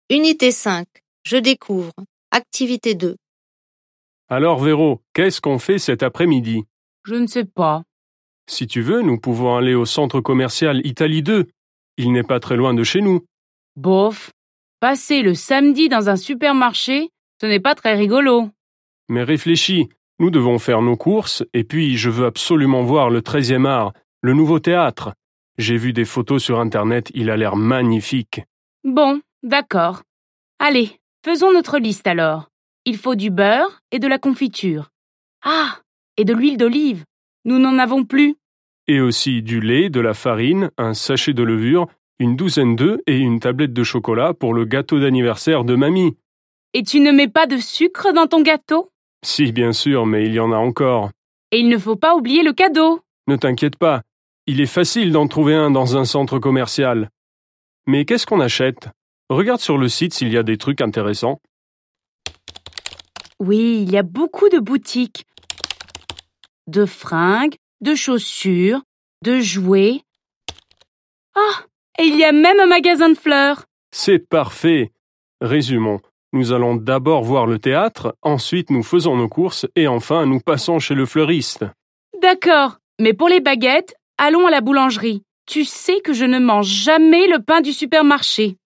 Unité 5. Je découvre. Activité 2. Alors Véro, qu'est-ce qu'on fait cet après-midi? Je ne sais pas. Si tu veux, nous pouvons aller au centre commercial Italie 2. Il n'est pas très loin de chez nous. Bof. Passer le samedi dans un supermarché, ce n'est pas très rigolo. Mais réfléchis, nous devons faire nos courses et puis je veux absolument voir le 13e art, le nouveau théâtre. J'ai vu des photos sur Internet, il a l'air magnifique. Bon, d'accord. Allez, faisons notre liste alors. Il faut du beurre et de la confiture. Ah, et de l'huile d'olive. Nous n'en avons plus. Et aussi du lait, de la farine, un sachet de levure, une douzaine d'œufs et une tablette de chocolat pour le gâteau d'anniversaire de mamie. Et tu ne mets pas de sucre dans ton gâteau? Si, bien sûr, mais il y en a encore. Et il ne faut pas oublier le cadeau. Ne t'inquiète pas, il est facile d'en trouver un dans un centre commercial. Mais qu'est-ce qu'on achète? Regarde sur le site s'il y a des trucs intéressants. Oui, il y a beaucoup de boutiques. De fringues, de chaussures, de jouets. Ah, et il y a même un magasin de fleurs. C'est parfait. Résumons. Nous allons d'abord voir le théâtre, ensuite nous faisons nos courses et enfin nous passons chez le fleuriste. D'accord, mais pour les baguettes, allons à la boulangerie. Tu sais que je ne mange jamais le pain du supermarché.